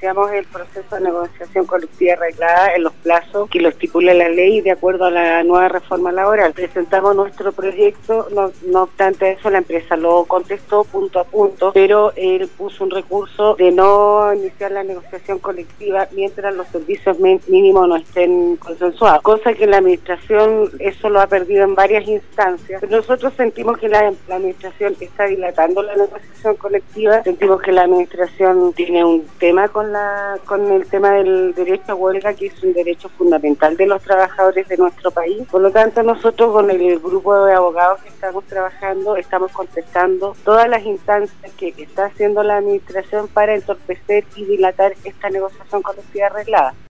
iniciamos el proceso de negociación colectiva arreglada en los plazos que lo estipula la ley de acuerdo a la nueva reforma laboral. Presentamos nuestro proyecto, no obstante eso la empresa lo contestó punto a punto, pero él puso un recurso de no iniciar la negociación colectiva mientras los servicios mínimos no estén consensuados, cosa que la administración eso lo ha perdido en varias instancias. Pero nosotros sentimos que la administración está dilatando la negociación colectiva, sentimos que la administración tiene un tema con el tema del derecho a huelga, que es un derecho fundamental de los trabajadores de nuestro país. Por lo tanto, nosotros con el grupo de abogados que estamos trabajando, estamos contestando todas las instancias que está haciendo la administración para entorpecer y dilatar esta negociación colectiva arreglada.